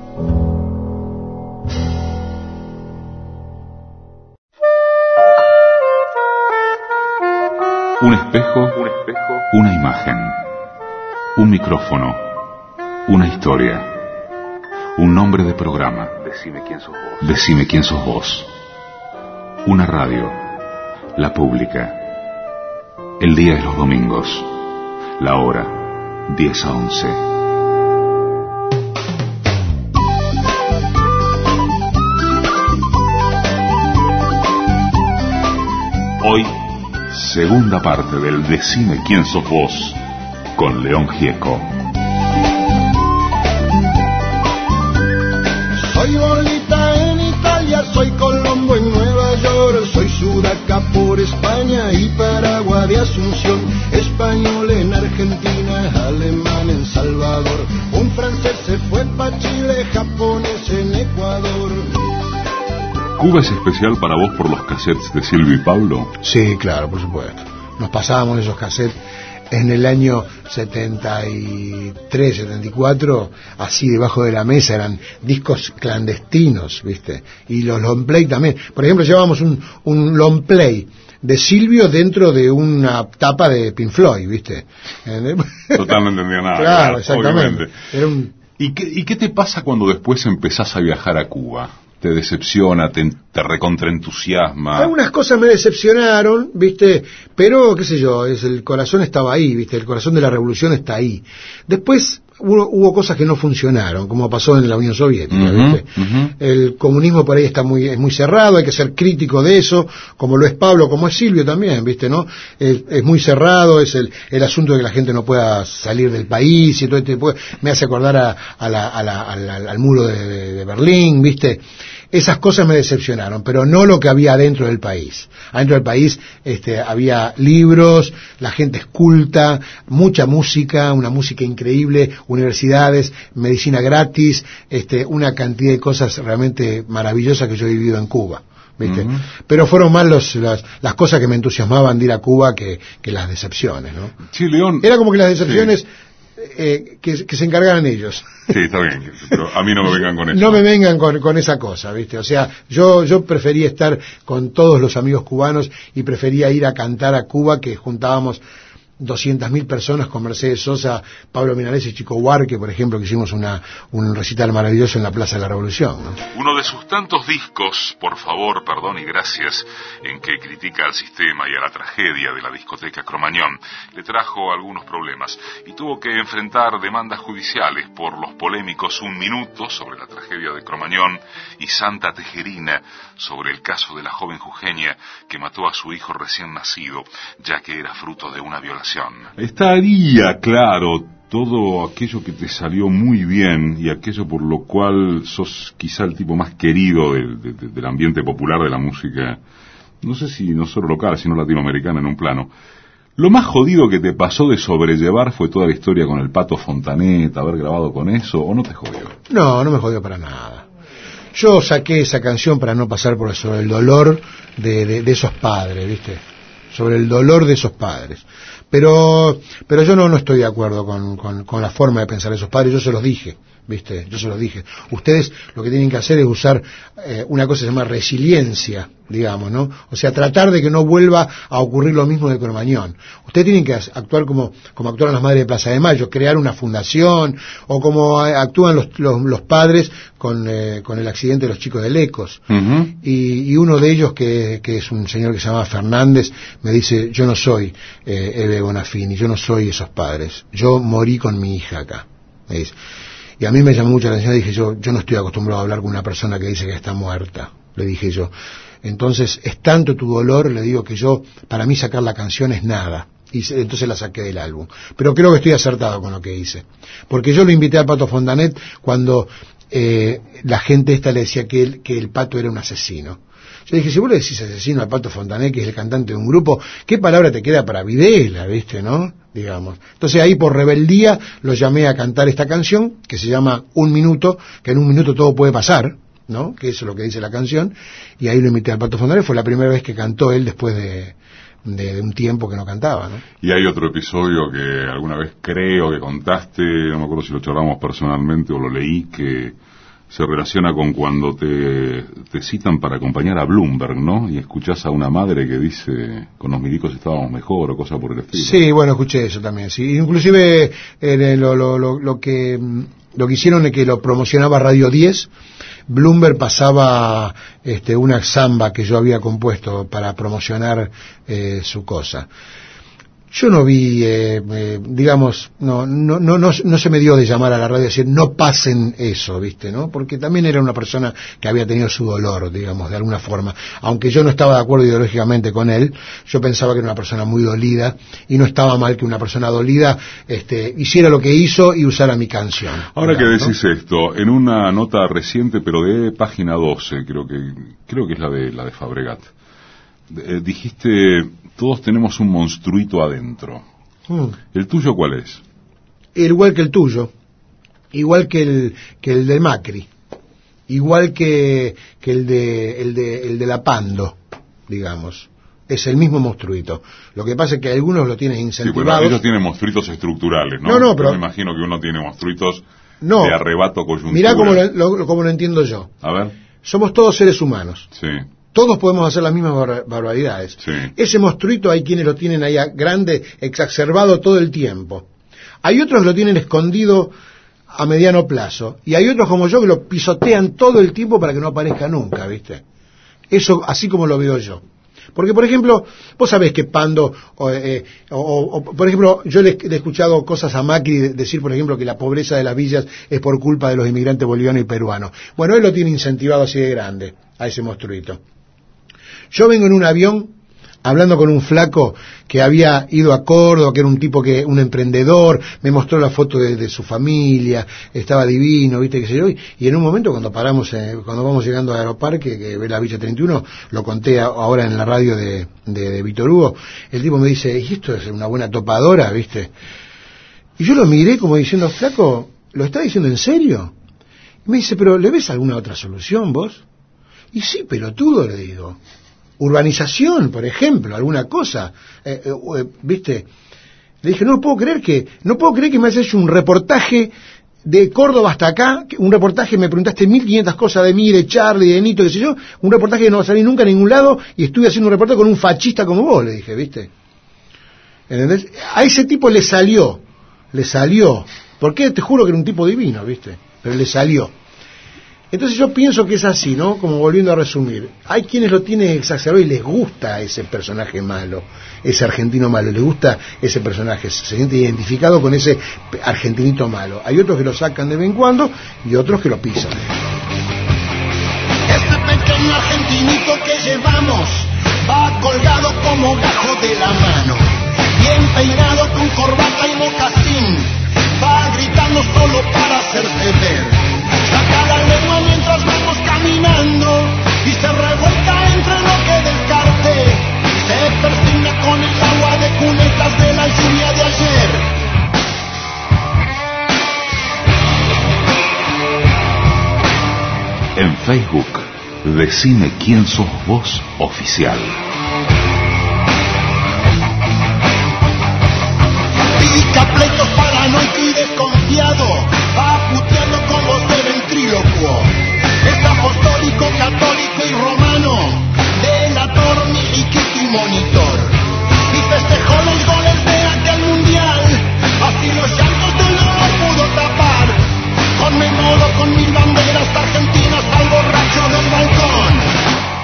Un espejo, un espejo, una imagen, un micrófono, una historia, un nombre de programa. Decime quién sos vos. Decime quién sos vos. Una radio, la pública. El día es los domingos. La hora, diez a once. Hoy, segunda parte del Decime quién sos vos, con León Gieco.
Soy Bolita en Italia, soy Colombo en Nueva York, soy Sudaca por España y Paraguay de Asunción, español en Argentina, alemán en Salvador, un francés se fue pa' Chile, japonés en Ecuador.
¿Cuba es especial para vos por los cassettes de Silvio y Pablo?
Sí, claro, por supuesto. Nos pasábamos esos cassettes en el año setenta y tres, setenta y cuatro, así debajo de la mesa, eran discos clandestinos, ¿viste? Y los long play también. Por ejemplo, llevábamos un, un long play de Silvio dentro de una tapa de Pink Floyd, ¿viste?
Total, no entendía nada.
Claro, exactamente. Era un...
¿Y qué, ¿Y qué te pasa cuando después empezás a viajar a Cuba? ¿Te decepciona, te, te recontraentusiasma?
Algunas cosas me decepcionaron, ¿viste? Pero, qué sé yo, es, el corazón estaba ahí, ¿viste? El corazón de la revolución está ahí. Después hubo, hubo cosas que no funcionaron, como pasó en la Unión Soviética, uh-huh, ¿viste? Uh-huh. El comunismo por ahí está muy, es muy cerrado, hay que ser crítico de eso, como lo es Pablo, como es Silvio también, ¿viste? ¿No? Es, es muy cerrado, es el, el asunto de que la gente no pueda salir del país y todo este tipo. Me hace acordar a, a la, a la, a la, al muro de, de, de Berlín, ¿viste? Esas cosas me decepcionaron, pero no lo que había adentro del país. Adentro del país este, había libros, la gente es culta, mucha música, una música increíble, universidades, medicina gratis, este, una cantidad de cosas realmente maravillosas que yo he vivido en Cuba, ¿viste? Uh-huh. Pero fueron más los, las, las cosas que me entusiasmaban de ir a Cuba que, que las decepciones, ¿no?
Sí, León.
Era como que las decepciones... Sí. Eh, que, que se encargaran ellos.
Sí, está bien, pero a mí no me vengan con eso.
No me vengan con, con esa cosa, ¿viste? O sea, yo yo prefería estar con todos los amigos cubanos y prefería ir a cantar a Cuba, que juntábamos doscientas mil personas con Mercedes Sosa, Pablo Milanés y Chico Huarque, por ejemplo, que hicimos una, un recital maravilloso en la Plaza de la Revolución, ¿no?
Uno de sus tantos discos, Por favor, perdón y gracias, en que critica al sistema y a la tragedia de la discoteca Cromañón, le trajo algunos problemas y tuvo que enfrentar demandas judiciales por los polémicos Un Minuto sobre la tragedia de Cromañón y Santa Tejerina sobre el caso de la joven jujeña que mató a su hijo recién nacido, ya que era fruto de una violación. Estaría, claro, todo aquello que te salió muy bien y aquello por lo cual sos quizá el tipo más querido del, de, de, del ambiente popular de la música, no sé si no solo local, sino latinoamericana en un plano. Lo más jodido que te pasó de sobrellevar fue toda la historia con el Pato Fontanet, haber grabado con eso, ¿o no te jodió?
No, no me jodió para nada. Yo saqué esa canción para no pasar por sobre el dolor de, de, de esos padres, ¿viste? Sobre el dolor de esos padres. Pero pero yo no, no estoy de acuerdo con, con, con la forma de pensar de esos padres, yo se los dije, ¿viste? Yo se los dije. Ustedes lo que tienen que hacer es usar eh, una cosa que se llama resiliencia, digamos, ¿no? O sea, tratar de que no vuelva a ocurrir lo mismo de Cromañón. Ustedes tienen que actuar como, como actuaron las madres de Plaza de Mayo, crear una fundación, o como actúan los, los, los padres con, eh, con el accidente de los chicos de Lecos. Uh-huh. Y, y uno de ellos, que, que es un señor que se llama Fernández, me dice, yo no soy eh, Eve Bonafini, yo no soy esos padres, yo morí con mi hija acá, me dice. Y a mí me llamó mucho la atención, dije yo, yo no estoy acostumbrado a hablar con una persona que dice que está muerta, le dije yo. Entonces, es tanto tu dolor, le digo, que yo, para mí sacar la canción es nada. Y se, entonces la saqué del álbum. Pero creo que estoy acertado con lo que hice. Porque yo lo invité al Pato Fontanet cuando eh, la gente esta le decía que, él, que el Pato era un asesino. Yo dije, si vos le decís asesino al Pato Fontanet, que es el cantante de un grupo, ¿qué palabra te queda para Videla, viste, no? Digamos. Entonces ahí por rebeldía lo llamé a cantar esta canción, que se llama Un Minuto, que en un minuto todo puede pasar, ¿no? Que eso es lo que dice la canción, y ahí lo invité al Pato Fontanet, fue la primera vez que cantó él después de, de, de un tiempo que no cantaba, ¿no?
Y hay otro episodio que alguna vez creo que contaste, no me acuerdo si lo charlamos personalmente o lo leí, que se relaciona con cuando te, te citan para acompañar a Bloomberg, ¿no? Y escuchás a una madre que dice, con los milicos estábamos mejor o cosa por el estilo.
Sí, bueno, escuché eso también, sí. Inclusive eh, lo, lo, lo, lo que lo que hicieron es que lo promocionaba Radio diez, Bloomberg pasaba este, una samba que yo había compuesto para promocionar eh, su cosa. Yo no vi, eh, eh, digamos, no, no, no, no, no se me dio de llamar a la radio y decir, no pasen eso, ¿viste? ¿No? Porque también era una persona que había tenido su dolor, digamos, de alguna forma. Aunque yo no estaba de acuerdo ideológicamente con él, yo pensaba que era una persona muy dolida, y no estaba mal que una persona dolida, este, hiciera lo que hizo y usara mi canción.
Ahora
digamos,
que decís, ¿no? Esto, en una nota reciente, pero de página doce, creo que, creo que es la de, la de Fabregat, eh, dijiste, todos tenemos un monstruito adentro. Hmm. ¿El tuyo cuál es?
Igual que el tuyo, igual que el que el del Macri, igual que, que el de el de el de la Pando, digamos. Es el mismo monstruito. Lo que pasa es que algunos lo tienen incentivados.
Sí, bueno, ellos tienen monstruitos estructurales, ¿no?
No, no, pero
yo me imagino que uno tiene monstruitos
no,
de arrebato coyuntural.
Mirá cómo lo, lo, cómo lo entiendo yo.
A ver.
Somos todos seres humanos.
Sí.
Todos podemos hacer las mismas bar barbaridades.
Sí.
Ese monstruito hay quienes lo tienen ahí grande, exacerbado todo el tiempo. Hay otros que lo tienen escondido a mediano plazo. Y hay otros como yo que lo pisotean todo el tiempo para que no aparezca nunca, ¿viste? Eso así como lo veo yo. Porque, por ejemplo, vos sabés que Pando, o, eh, o, o por ejemplo, yo le, le he escuchado cosas a Macri de, decir, por ejemplo, que la pobreza de las villas es por culpa de los inmigrantes bolivianos y peruanos. Bueno, él lo tiene incentivado así de grande, a ese monstruito. Yo vengo en un avión hablando con un flaco que había ido a Córdoba, que era un tipo que, un emprendedor, me mostró la foto de, de su familia, estaba divino, viste, qué sé yo, y, y en un momento cuando paramos, eh, cuando vamos llegando al Aeroparque, que ve la Villa treinta y uno, lo conté a, ahora en la radio de, de, de Víctor Hugo, el tipo me dice, y esto es una buena topadora, viste, y yo lo miré como diciendo, flaco, ¿lo está diciendo en serio? Y me dice, pero ¿le ves alguna otra solución vos? Y sí, pelotudo, le digo. Urbanización, por ejemplo, alguna cosa, eh, eh, ¿viste? Le dije, no puedo creer que no puedo creer que me hayas hecho un reportaje de Córdoba hasta acá, un reportaje, me preguntaste mil quinientas cosas de mí, de Charlie, de Nito, qué sé yo, un reportaje que no va a salir nunca a ningún lado, y estuve haciendo un reportaje con un fascista como vos, le dije, ¿viste? ¿Entendés? A ese tipo le salió, le salió, porque te juro que era un tipo divino, ¿viste? Pero le salió. Entonces yo pienso que es así, ¿no? Como volviendo a resumir. Hay quienes lo tienen exacerbado y les gusta ese personaje malo, ese argentino malo, les gusta ese personaje, se siente identificado con ese argentinito malo. Hay otros que lo sacan de vez en cuando y otros que lo pisan.
Este pequeño argentinito que llevamos va colgado como gajo de la mano, bien peinado con corbata y mocasín. va gritando solo para hacerse ver. Saca la lengua mientras vamos caminando y se revuelca entre lo que descarte. Se persigna con el agua de cunetas de la lluvia de ayer.
En Facebook, Decime Quién Sos Vos Oficial.
Pica pleitos paranoico y desconfiado, va puteando con voz de ventrílocuo. Es apostólico, católico y romano, delator, miliquito y monitor. Y festejó los goles de aquel mundial, así los llantos del dolor pudo tapar. Conmemoro con mil banderas argentinas al borracho del balcón.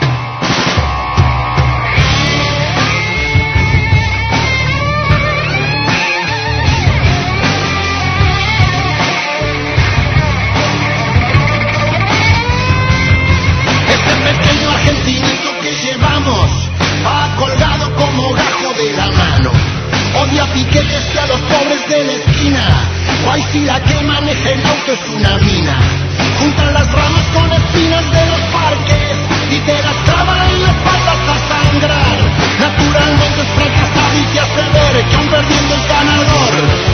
Argentinito que llevamos va colgado como gajo de la mano. Odia piquetes que a los pobres de la esquina. Guay si la que maneja el auto es una mina. Juntan las ramas con espinas de los parques y te las clavan en las patas a sangrar. Naturalmente es fracasado y te hace ver que aún perdiendo el ganador.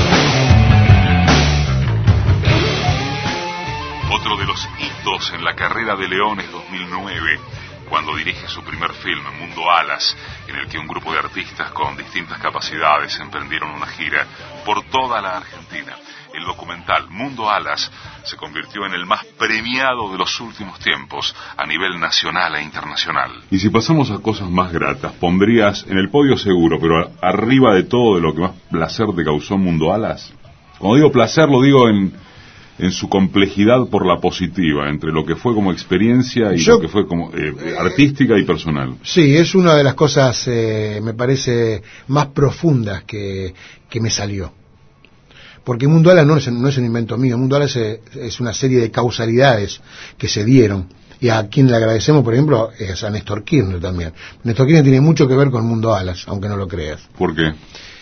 Otro de los hitos en la carrera de León es dos mil nueve, cuando dirige su primer film, Mundo Alas, en el que un grupo de artistas con distintas capacidades emprendieron una gira por toda la Argentina. El documental Mundo Alas se convirtió en el más premiado de los últimos tiempos a nivel nacional e internacional. Y si pasamos a cosas más gratas, pondrías en el podio seguro, pero arriba de todo, de lo que más placer te causó Mundo Alas. Cuando digo placer, lo digo en... en su complejidad por la positiva, entre lo que fue como experiencia y Yo, lo que fue como eh, artística y personal.
Sí, es una de las cosas, eh, me parece, más profundas que, que me salió. Porque Mundo Alas no es, no es un invento mío, Mundo Alas es, es una serie de causalidades que se dieron. Y a quien le agradecemos, por ejemplo, es a Néstor Kirchner también. Néstor Kirchner tiene mucho que ver con Mundo Alas, aunque no lo creas.
¿Por qué?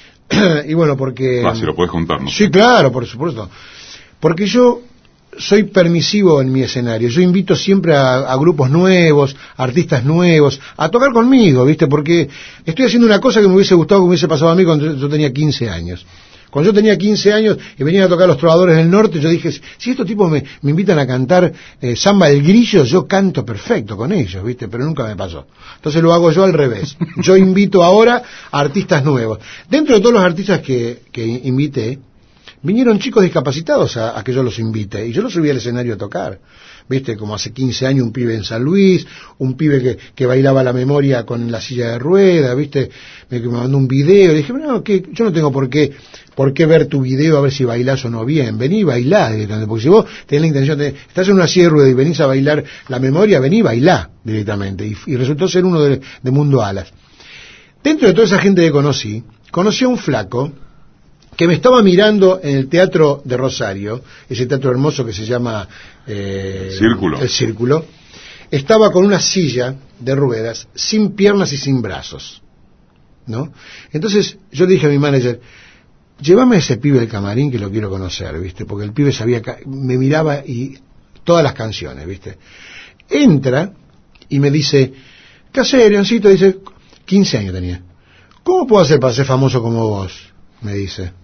Y bueno, porque...
Ah, si lo puedes contar, ¿no?
Sí, claro, por supuesto. Porque yo soy permisivo en mi escenario, yo invito siempre a, a grupos nuevos, artistas nuevos, a tocar conmigo, ¿viste? Porque estoy haciendo una cosa que me hubiese gustado que me hubiese pasado a mí cuando yo tenía quince años. Cuando yo tenía quince años y venían a tocar Los Trovadores del Norte, yo dije, si estos tipos me, me invitan a cantar eh, Samba del Grillo, yo canto perfecto con ellos, ¿viste? Pero nunca me pasó. Entonces lo hago yo al revés. Yo invito ahora a artistas nuevos. Dentro de todos los artistas que, que invité, vinieron chicos discapacitados a, a que yo los invite, y yo los subí al escenario a tocar, viste, como hace quince años un pibe en San Luis, un pibe que, que bailaba la memoria con la silla de ruedas, viste, me, me mandó un video, y dije, no, que yo no tengo por qué, por qué ver tu video a ver si bailás o no bien, vení y bailá directamente, porque si vos tenés la intención de, estás en una silla de ruedas y venís a bailar la memoria, vení y bailá directamente, y, y resultó ser uno de, de Mundo Alas. Dentro de toda esa gente que conocí, conocí a un flaco, que me estaba mirando en el Teatro de Rosario, ese teatro hermoso que se llama eh,
el Círculo.
El Círculo, estaba con una silla de ruedas, sin piernas y sin brazos, ¿no? Entonces yo le dije a mi manager, llévame a ese pibe del camarín que lo quiero conocer, ¿viste? Porque el pibe sabía, me miraba y todas las canciones, ¿viste? Entra y me dice, ¿qué haces, Leoncito? Dice, quince años tenía. ¿Cómo puedo hacer para ser famoso como vos? Me dice.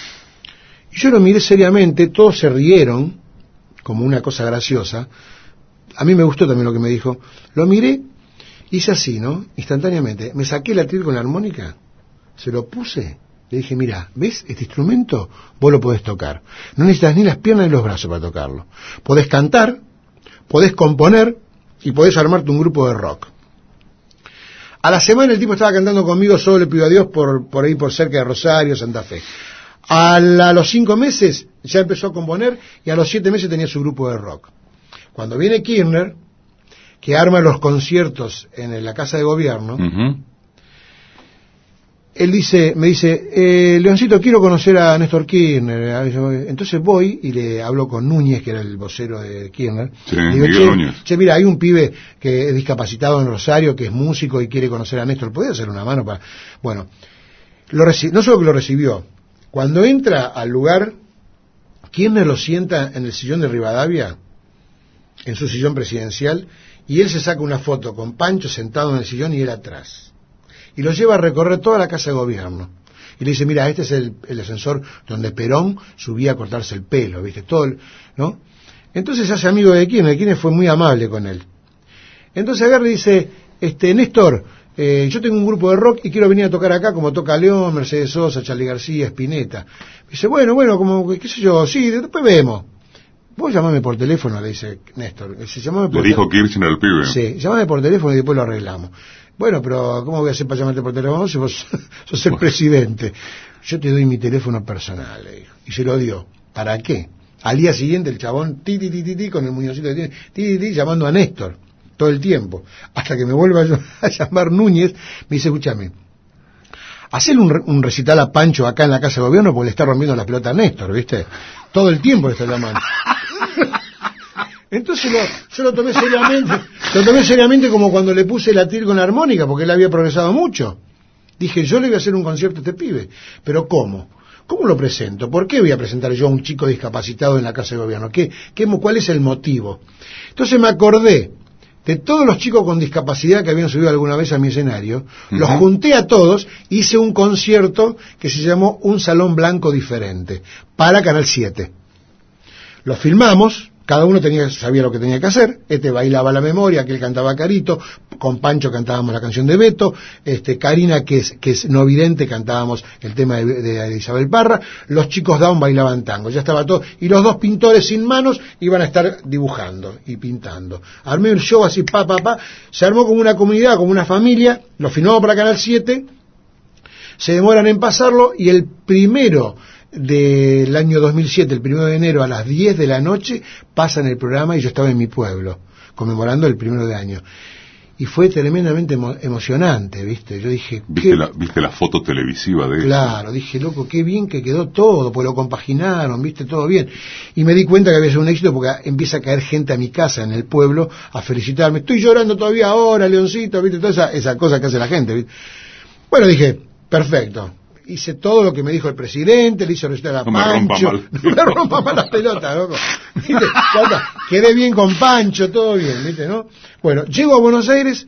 Y yo lo miré seriamente, todos se rieron, como una cosa graciosa. A mí me gustó también lo que me dijo. Lo miré, hice así, ¿no? Instantáneamente. Me saqué la tira con la armónica, se lo puse, le dije, mira, ¿ves este instrumento? Vos lo podés tocar. No necesitas ni las piernas ni los brazos para tocarlo. Podés cantar, podés componer y podés armarte un grupo de rock. A la semana el tipo estaba cantando conmigo Solo le pido a Dios por, por ahí por cerca de Rosario, Santa Fe. A, la, a los cinco meses ya empezó a componer y a los siete meses tenía su grupo de rock. Cuando viene Kirchner, que arma los conciertos en la Casa de Gobierno, uh-huh. él dice, me dice, eh, Leoncito, quiero conocer a Néstor Kirchner. Entonces voy y le hablo con Núñez, que era el vocero de Kirchner.
Sí,
y digo,
Miguel
che,
Núñez.
Che, mira, hay un pibe que es discapacitado en Rosario, que es músico y quiere conocer a Néstor. ¿Podés hacer una mano para...? Bueno, lo reci- no solo que lo recibió, cuando entra al lugar, Kirchner lo sienta en el sillón de Rivadavia, en su sillón presidencial, y él se saca una foto con Pancho sentado en el sillón y él atrás. Y lo lleva a recorrer toda la Casa de Gobierno. Y le dice, mira, este es el, el ascensor donde Perón subía a cortarse el pelo, ¿viste? Todo, el, ¿no? Entonces se hace amigo de Kirchner, Kirchner fue muy amable con él. Entonces agarra y dice, este, Néstor, eh, yo tengo un grupo de rock y quiero venir a tocar acá, como toca León, Mercedes Sosa, Charly García, Spinetta. Dice, bueno, bueno, como, qué sé yo, sí, después vemos. Vos llamame por teléfono, le dice Néstor. Dice, llamame por
le dijo Kirchner al pibe.
Sí, llamame por teléfono y después lo arreglamos. Bueno, pero ¿cómo voy a hacer para llamarte por teléfono si vos sos el bueno. presidente? Yo te doy mi teléfono personal, le dijo. Y se lo dio. ¿Para qué? Al día siguiente el chabón, ti, ti, ti, ti, ti, con el muñoncito que tiene, ti, ti, ti, llamando a Néstor, todo el tiempo. Hasta que me vuelva a, a llamar Núñez, me dice, escúchame, hacerle un, un recital a Pancho acá en la Casa de Gobierno porque le está rompiendo la pelota a Néstor, ¿viste? Todo el tiempo le está llamando. Entonces lo, yo lo tomé seriamente, lo tomé seriamente como cuando le puse la tir con la armónica, porque él había progresado mucho. Dije, yo le voy a hacer un concierto a este pibe. Pero ¿cómo? ¿Cómo lo presento? ¿Por qué voy a presentar yo a un chico discapacitado en la Casa de Gobierno? ¿Qué, qué, ¿Cuál es el motivo? Entonces me acordé de todos los chicos con discapacidad que habían subido alguna vez a mi escenario, uh-huh. los junté a todos, hice un concierto que se llamó Un Salón Blanco Diferente, para Canal siete. Lo filmamos, cada uno tenía, sabía lo que tenía que hacer, este bailaba la memoria, aquel cantaba Carito, con Pancho cantábamos la canción de Beto, este Karina, que es, que es no vidente, cantábamos el tema de, de, de Isabel Parra, los chicos Down bailaban tango, ya estaba todo, y los dos pintores sin manos iban a estar dibujando y pintando. Armé un show así, pa, pa, pa, se armó como una comunidad, como una familia, lo filmamos para Canal siete, se demoran en pasarlo, y el primero del año dos mil siete, el primero de enero a las diez de la noche, pasan el programa y yo estaba en mi pueblo, conmemorando el primero de año. Y fue tremendamente emo emocionante, ¿viste? Yo dije...
¿Viste la, ¿Viste la foto televisiva de eso?
Claro, dije, loco, qué bien que quedó todo, pues lo compaginaron, ¿viste? Todo bien. Y me di cuenta que había sido un éxito porque empieza a caer gente a mi casa en el pueblo a felicitarme. Estoy llorando todavía ahora, Leoncito, ¿viste? Toda esa, esa cosa que hace la gente, ¿viste? Bueno, dije, perfecto. Hice todo lo que me dijo el presidente, le hice recitar a
no
Pancho.
Me
no me rompa mal las pelotas, loco. ¿Viste? Quedé bien con Pancho, todo bien, ¿viste, no? Bueno, llego a Buenos Aires,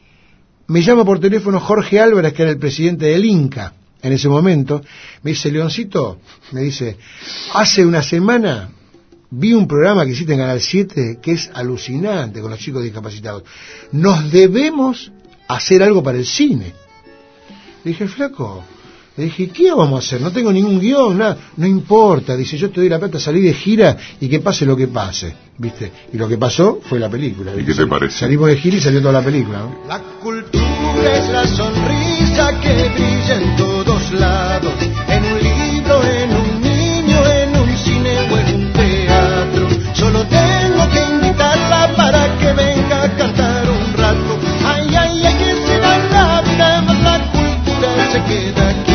me llama por teléfono Jorge Álvarez, que era el presidente del Inca en ese momento. Me dice, Leoncito, me dice, hace una semana vi un programa que hiciste en Canal siete que es alucinante con los chicos discapacitados. Nos debemos hacer algo para el cine. Le dije, flaco, le dije, ¿qué vamos a hacer? No tengo ningún guión, nada. No importa, dice, yo te doy la plata, salí de gira y que pase lo que pase, ¿viste? Y lo que pasó fue la película.
¿Y qué te parece?
Salimos de gira y salió toda la película, ¿no?
La cultura es la sonrisa que brilla en todos lados, en un libro, en un niño, en un cine o en un teatro. Solo tengo que invitarla para que venga a cantar un rato. Ay, ay, ay, que se va la vida, más la cultura se queda aquí.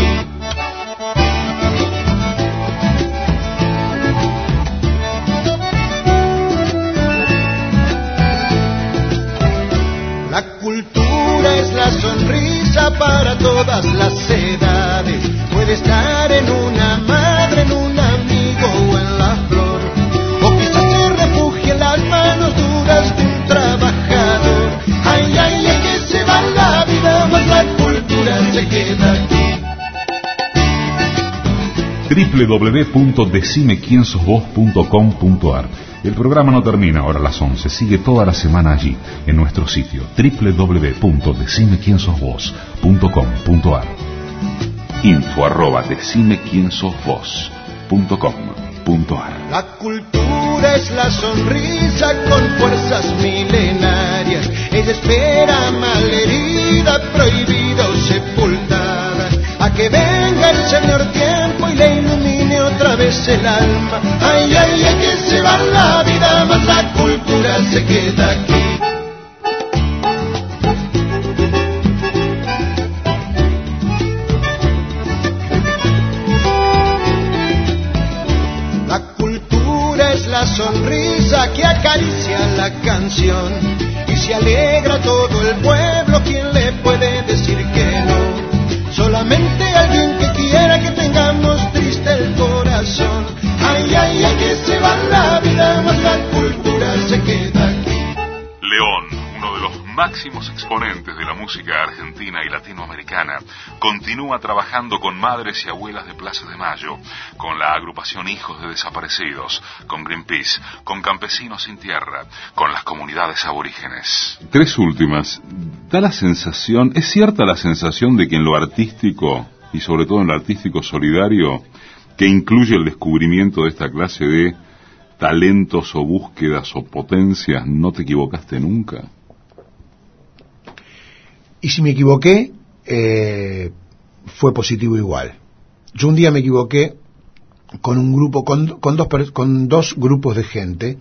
La cultura es la sonrisa para todas las edades. Puede estar en una madre, en un amigo o en la flor. O quizás se refugie en las manos duras de un trabajador. Ay, ay, ay, que se va la vida, más la cultura se queda aquí.
doble u doble u doble u punto decime quién sos vos punto com punto ar. El programa no termina ahora a las once, sigue toda la semana allí, en nuestro sitio doble u doble u doble u punto decime quién sos vos punto com punto ar. Info arroba decime quién sos vos punto com punto ar.
La cultura es la sonrisa con fuerzas milenarias. Ella espera malherida, prohibida o sepultada, a que venga el señor tiempo y le ilumine otra vez el alma. Ay, ay, ay, que se va la vida, más la cultura se queda aquí. La cultura es la sonrisa que acaricia la canción y se alegra todo el pueblo. ¿Quién le puede decir que no? Solamente alguien que quiera que tengamos triste el corazón. Ay, ay, ay, la cultura se queda aquí.
León, uno de los máximos exponentes de la música argentina y latinoamericana, continúa trabajando con madres y abuelas de Plaza de Mayo, con la agrupación Hijos de Desaparecidos, con Greenpeace, con Campesinos sin Tierra, con las comunidades aborígenes. Tres últimas. Da la sensación, es cierta la sensación de que en lo artístico, y sobre todo en lo artístico solidario, que incluye el descubrimiento de esta clase de talentos o búsquedas o potencias, no te equivocaste nunca.
Y si me equivoqué, eh, fue positivo igual. Yo un día me equivoqué con un grupo, con, con, dos, con dos grupos de gente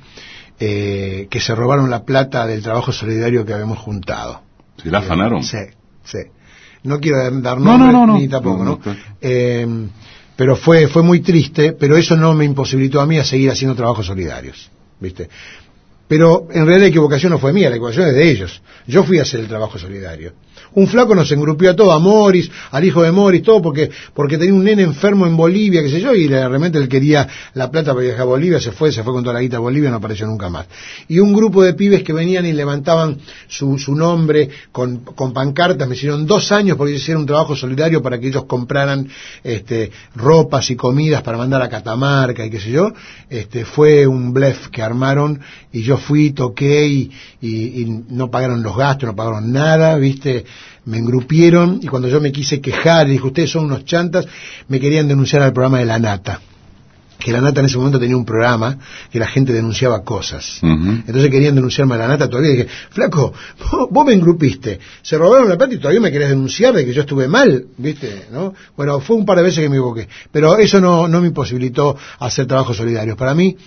eh, que se robaron la plata del trabajo solidario que habíamos juntado.
¿Se la afanaron?
Sí, sí. No quiero dar nombres,
no, no, no, no.
ni tampoco, ¿no?
no, no
eh, pero fue fue muy triste, pero eso no me imposibilitó a mí a seguir haciendo trabajos solidarios, ¿viste? Pero en realidad la equivocación no fue mía, la equivocación es de ellos. Yo fui a hacer el trabajo solidario. Un flaco nos engrupió a todos, a Morris, al hijo de Morris, todo porque porque tenía un nene enfermo en Bolivia, qué sé yo, y realmente él quería la plata para viajar a Bolivia, se fue, se fue con toda la guita a Bolivia, no apareció nunca más. Y un grupo de pibes que venían y levantaban su, su nombre con, con pancartas, me hicieron dos años porque hicieron un trabajo solidario para que ellos compraran este, ropas y comidas para mandar a Catamarca y qué sé yo. Este, fue un blef que armaron y yo fui, toqué y, y, y no pagaron los gastos, no pagaron nada, ¿viste? Me engrupieron y cuando yo me quise quejar y dije, ustedes son unos chantas, me querían denunciar al programa de La Nata. Que La Nata en ese momento tenía un programa que la gente denunciaba cosas. Uh-huh. Entonces querían denunciarme a La Nata todavía. Y dije, flaco, vos, vos me engrupiste, se robaron la plata y todavía me querés denunciar de que yo estuve mal, ¿viste? ¿No? Bueno, fue un par de veces que me equivoqué. Pero eso no, no me imposibilitó hacer trabajos solidarios. Para mí,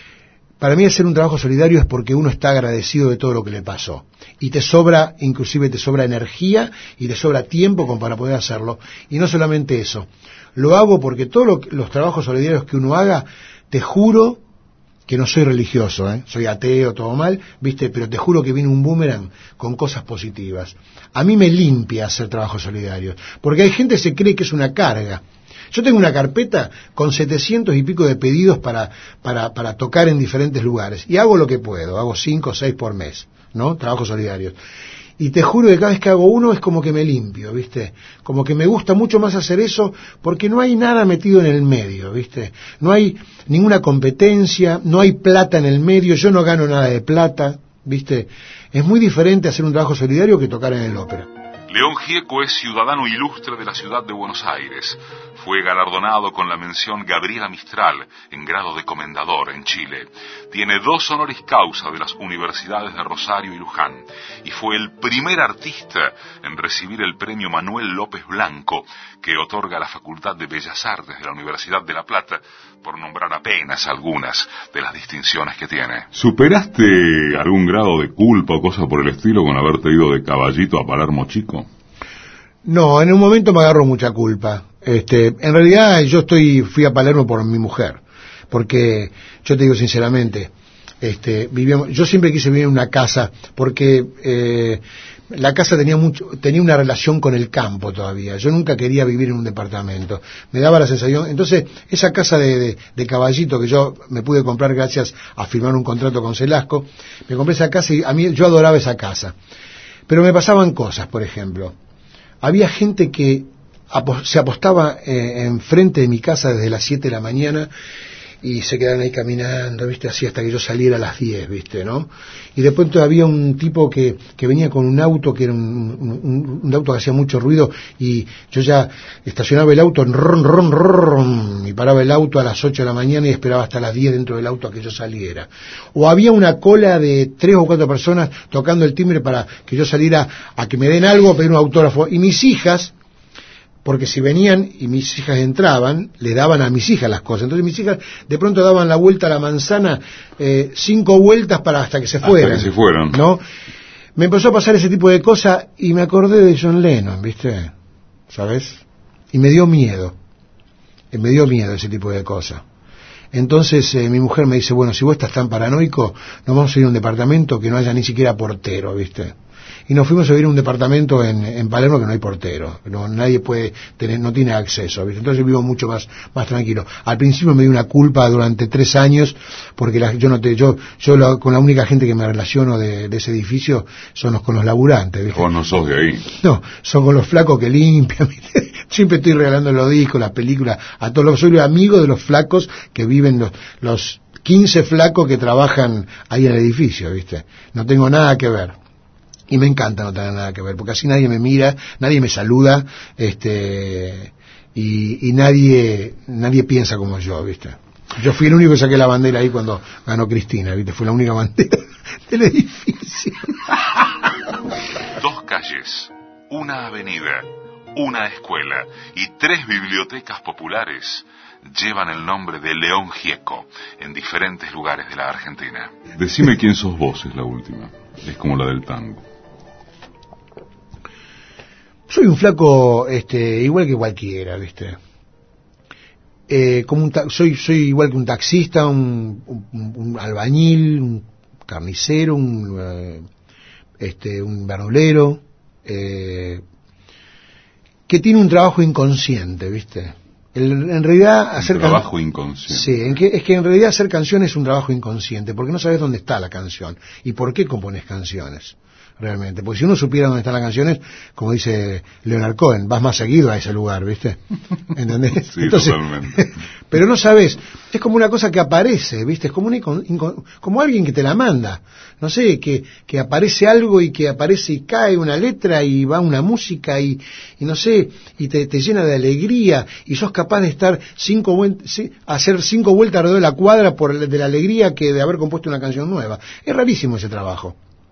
Para mí hacer un trabajo solidario es porque uno está agradecido de todo lo que le pasó. Y te sobra, inclusive te sobra energía y te sobra tiempo como para poder hacerlo. Y no solamente eso. Lo hago porque todos lo, los trabajos solidarios que uno haga, te juro que no soy religioso, ¿eh? Soy ateo, todo mal, ¿viste? Pero te juro que viene un boomerang con cosas positivas. A mí me limpia hacer trabajos solidarios. Porque hay gente que se cree que es una carga. Yo tengo una carpeta con setecientos y pico de pedidos para, para, para tocar en diferentes lugares. Y hago lo que puedo, hago cinco o seis por mes, ¿no? Trabajos solidarios. Y te juro que cada vez que hago uno es como que me limpio, ¿viste? Como que me gusta mucho más hacer eso porque no hay nada metido en el medio, ¿viste? No hay ninguna competencia, no hay plata en el medio, yo no gano nada de plata, ¿viste? Es muy diferente hacer un trabajo solidario que tocar en el ópera.
León Gieco es ciudadano ilustre de la ciudad de Buenos Aires. Fue galardonado con la mención Gabriela Mistral en grado de comendador en Chile. Tiene dos honoris causa de las universidades de Rosario y Luján. Y fue el primer artista en recibir el premio Manuel López Blanco, que otorga la Facultad de Bellas Artes de la Universidad de La Plata, por nombrar apenas algunas de las distinciones que tiene. ¿Superaste algún grado de culpa o cosa por el estilo con haberte ido de caballito a Palermo Chico?
No, en un momento me agarró mucha culpa. Este, en realidad yo estoy fui a Palermo por mi mujer, porque yo te digo sinceramente, este, vivíamos, yo siempre quise vivir en una casa, porque eh, la casa tenía mucho, tenía una relación con el campo todavía. Yo nunca quería vivir en un departamento. Me daba la sensación, entonces esa casa de, de, de caballito que yo me pude comprar gracias a firmar un contrato con Celasco, me compré esa casa y a mí yo adoraba esa casa. Pero me pasaban cosas, por ejemplo. Había gente que se apostaba eh, enfrente de mi casa desde las siete de la mañana y se quedaban ahí caminando, ¿viste? Así hasta que yo saliera a las diez, ¿viste? ¿No? Y después había un tipo que, que venía con un auto que era un, un, un auto que hacía mucho ruido y yo ya estacionaba el auto en ron, ron, ron, y paraba el auto a las ocho de la mañana y esperaba hasta las diez dentro del auto a que yo saliera. O había una cola de tres o cuatro personas tocando el timbre para que yo saliera a que me den algo, a pedir un autógrafo. Y mis hijas, porque si venían y mis hijas entraban, le daban a mis hijas las cosas. Entonces mis hijas de pronto daban la vuelta a la manzana, eh, cinco vueltas para hasta que se fueran.
Hasta que se fueron.
¿No? Me empezó a pasar ese tipo de cosas y me acordé de John Lennon, ¿viste? ¿Sabes? Y me dio miedo. Y me dio miedo ese tipo de cosas. Entonces eh, mi mujer me dice, bueno, si vos estás tan paranoico, nos vamos a ir a un departamento que no haya ni siquiera portero, ¿viste? y nos fuimos a vivir a un departamento en, en Palermo que no hay portero, no, nadie puede tener, no tiene acceso, ¿viste? Entonces vivo mucho más, más tranquilo. Al principio me dio una culpa durante tres años, porque la, yo no te, yo, yo la, con la única gente que me relaciono de, de ese edificio son los, con los laburantes, ¿viste?
Vos no sos de ahí.
No, son con los flacos que limpian, ¿viste? Siempre estoy regalando los discos, las películas, a todos los, soy amigo de los flacos que viven, los, los quince flacos que trabajan ahí en el edificio, ¿viste? No tengo nada que ver. Y me encanta no tener nada que ver, porque así nadie me mira, nadie me saluda, este, y, y nadie, nadie piensa como yo, ¿viste? Yo fui el único que saqué la bandera ahí cuando ganó Cristina, ¿viste? Fue la única bandera del edificio.
Dos calles, una avenida, una escuela y tres bibliotecas populares llevan el nombre de León Gieco en diferentes lugares de la Argentina. Decime quién sos vos, es la última. Es como la del tango.
Soy un flaco, este, igual que cualquiera, ¿viste? Eh, como un ta- soy, soy igual que un taxista, un, un, un albañil, un carnicero, un, eh, este, un verdulero, eh, que tiene un trabajo inconsciente, ¿viste? El, en realidad hacer
un trabajo can... inconsciente.
Sí, en que, es que en realidad hacer canciones es un trabajo inconsciente, porque no sabes dónde está la canción y por qué compones canciones. Realmente, porque si uno supiera dónde están las canciones, como dice Leonard Cohen, vas más seguido a ese lugar, ¿viste? ¿Entendés?
Sí,
entonces,
totalmente.
Pero no sabes, es como una cosa que aparece, ¿viste? Es como, un incon, incon, como alguien que te la manda, no sé, que, que aparece algo y que aparece y cae una letra y va una música y, y no sé, y te, te llena de alegría y sos capaz de estar cinco vueltas, hacer cinco vueltas alrededor de la cuadra por de la alegría que de haber compuesto una canción nueva. Es rarísimo ese trabajo.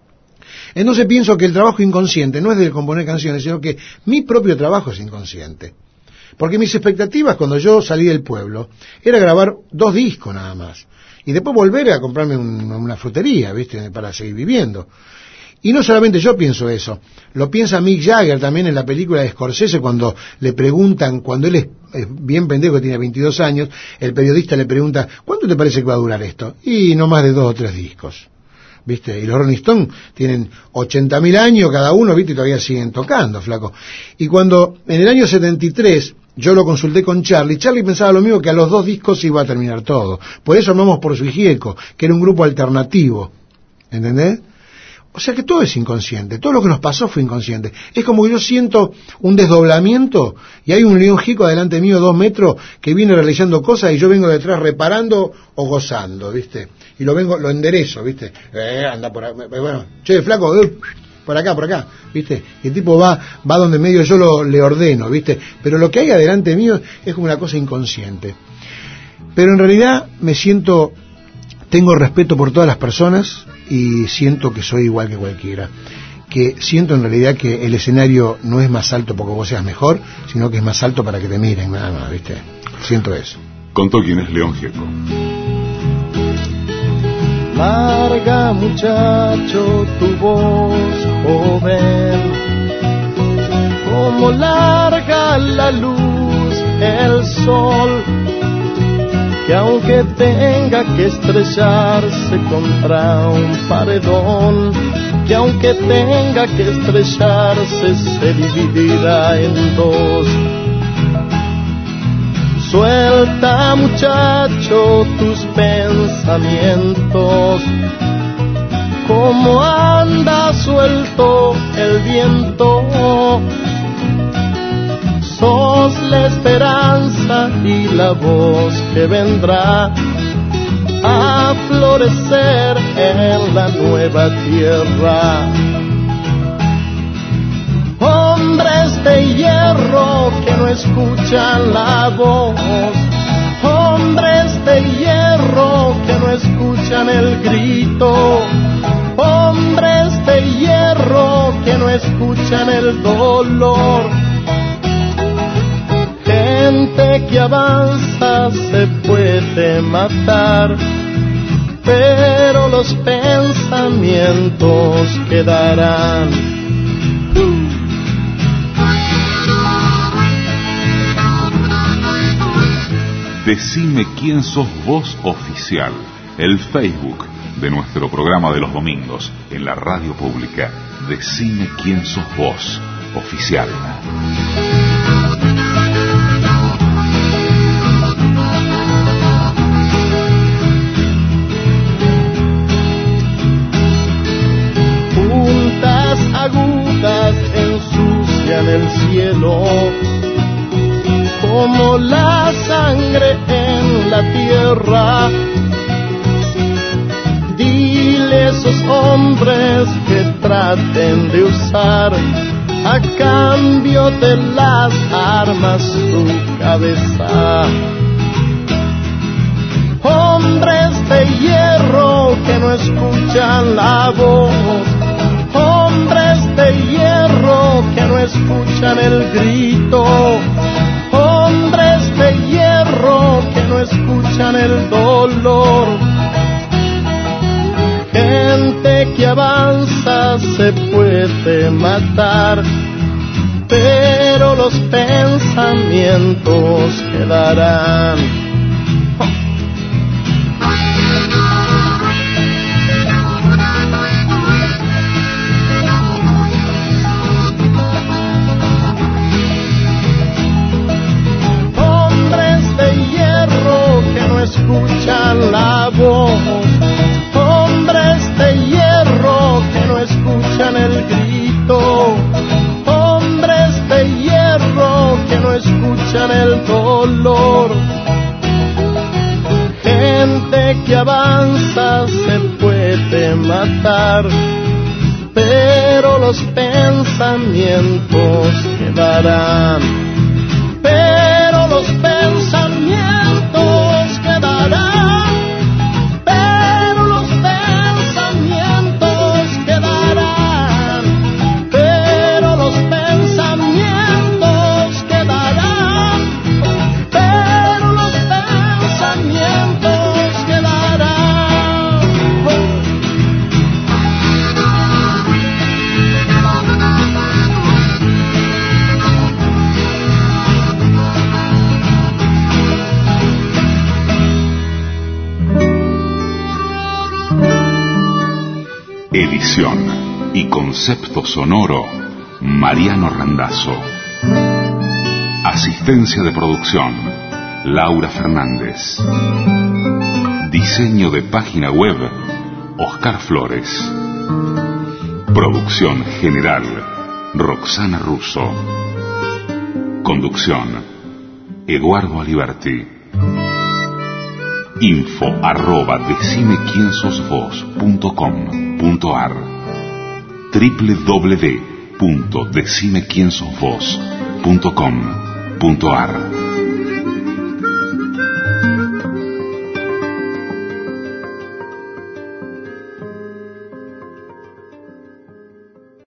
Entonces pienso que el trabajo inconsciente no es de componer canciones, sino que mi propio trabajo es inconsciente. Porque mis expectativas cuando yo salí del pueblo era grabar dos discos nada más. Y después volver a comprarme un, una frutería, ¿viste? Para seguir viviendo. Y no solamente yo pienso eso, lo piensa Mick Jagger también en la película de Scorsese cuando le preguntan, cuando él es, es bien pendejo, tiene veintidós años, el periodista le pregunta, ¿cuánto te parece que va a durar esto? Y no más de dos o tres discos. ¿Viste? Y los Rolling Stones tienen ochenta mil años cada uno, ¿viste? Y todavía siguen tocando, flaco. Y cuando, en el año setenta y tres, yo lo consulté con Charlie, Charlie pensaba lo mismo, que a los dos discos iba a terminar todo. Por eso armamos Por Su Gieco, que era un grupo alternativo. ¿Entendés? O sea que todo es inconsciente, todo lo que nos pasó fue inconsciente. Es como que yo siento un desdoblamiento y hay un León Gieco adelante mío, dos metros, que viene realizando cosas y yo vengo detrás reparando o gozando, ¿viste? Y lo vengo, lo enderezo, ¿viste? Eh, anda por acá, bueno, che, flaco, eh, por acá, por acá, ¿viste? Y el tipo va, va donde medio yo lo, le ordeno, ¿viste? Pero lo que hay adelante mío es como una cosa inconsciente. Pero en realidad me siento, tengo respeto por todas las personas y siento que soy igual que cualquiera. Que siento en realidad que el escenario no es más alto porque vos seas mejor, sino que es más alto para que te miren, nada más, ¿viste? Siento eso.
Contó quién es León Gieco.
Larga, muchacho, tu voz joven, como larga la luz, el sol, que aunque tenga que estrellarse contra un paredón, que aunque tenga que estrellarse se dividirá en dos. Suelta, muchacho, tus pensamientos, como anda suelto el viento. Sos la esperanza y la voz que vendrá a florecer en la nueva tierra. Hombres de hierro que no escuchan la voz, hombres de hierro que no escuchan el grito, hombres de hierro que no escuchan el dolor. Gente que avanza se puede matar, pero los pensamientos quedarán.
Decime quién sos vos oficial. El Facebook de nuestro programa de los domingos en la radio pública. Decime quién sos vos, oficial.
Puntas agudas ensucian el cielo, como la sangre en la tierra. Dile a esos hombres que traten de usar a cambio de las armas su cabeza. Hombres de hierro que no escuchan la voz, hombres de hierro que no escuchan el grito, hombres de hierro que no escuchan el dolor. Gente que avanza se puede matar, pero los pensamientos quedarán. Hombres de hierro que no escuchan la voz, hombres de hierro que no escuchan el grito, hombres de hierro que no escuchan el dolor. Gente que avanza se puede matar, pero los pensamientos quedarán. Pero los pensamientos quedarán. Pero los pensamientos quedarán. Pero los pensamientos quedarán. Pero los pensamientos quedarán.
Edición y concepto sonoro, Mariano Randazzo. Asistencia de producción, Laura Fernández. Diseño de página web, Oscar Flores. Producción general, Roxana Russo. Conducción, Eduardo Aliberti. Info arroba decime quién sos vos punto com punto ar doble u doble u doble u punto decime quién sos vos punto com punto ar